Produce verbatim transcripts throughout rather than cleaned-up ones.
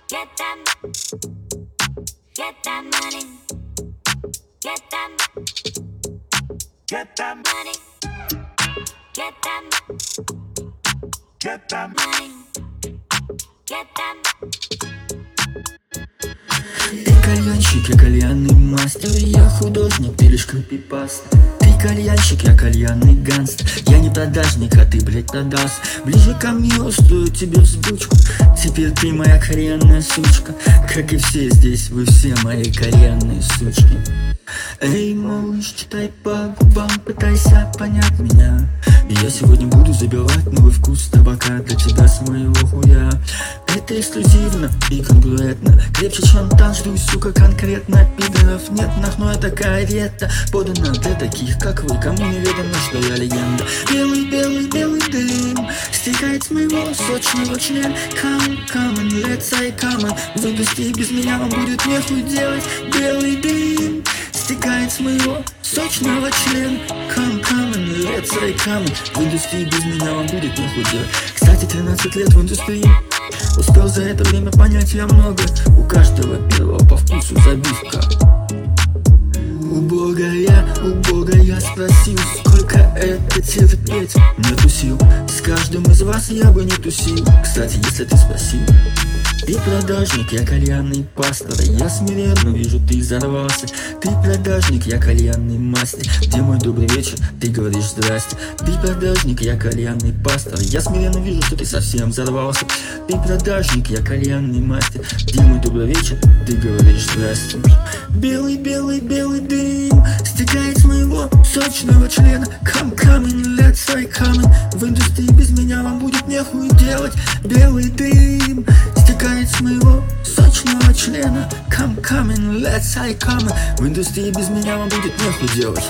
Get that, get that money. Get that, Get that, money. Get that, get that. money. Get that. Ты кальянщик, я кальянный мастер. Я художник, ты лишь копипаста. Ты кальянщик, я кальянный гангстер. Я не продажник, а ты, блядь, продаст. Ближе ко мне, устрою тебе взбучку. Теперь ты моя кальянная сучка. Как и все здесь, вы все мои кальянные сучки. Эй, малыш, читай по губам, пытайся понять меня. Я сегодня буду забивать новый вкус табака для тебя с моего хуя. Это эксклюзивно и конкурентно. Крепче, чем танжду, сука, конкретно. Пидоров нет, нахуй такая ретта подана для таких, как вы, кому неведомо, что я легенда. Белый, белый, белый дым стекает с моего сочного члена. Come, come and let's say come on. В индустрии без меня вам будет нехуй делать. Белый дым стекает с моего сочного члена. Come, come and let's say come on. В индустрии без меня вам будет нехуй делать. Кстати, тринадцать лет в индустрии. Успел за это время понять я много. У каждого первого по вкусу забивка. У Бога я, у Бога я спросил, сколько это терпеть. Нету сил, с каждым из вас я бы не тусил. Кстати, если ты спросил. Ты продажник, я кальянный пастор. Я смиренно вижу, ты взорвался. Ты продажник, я кальянный мастер. Где мой добрый вечер? Ты говоришь здрасте. Ты продажник, я кальянный пастор. Я смиренно вижу, что ты совсем взорвался. Ты продажник, я кальянный мастер. Где мой добрый вечер? Ты говоришь здрасте. Белый, белый, белый дым стекает с моего сочного члена. Come, come and let's say come on. В индустрии без меня вам будет нехуй делать. Белый дым стекает с моего сочного члена. Come, come and let's say come on. В индустрии без меня вам будет нехуй делать.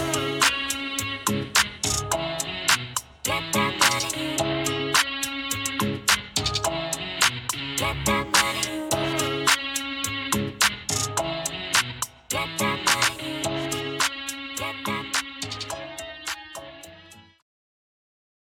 Get that money. Get that money. Get that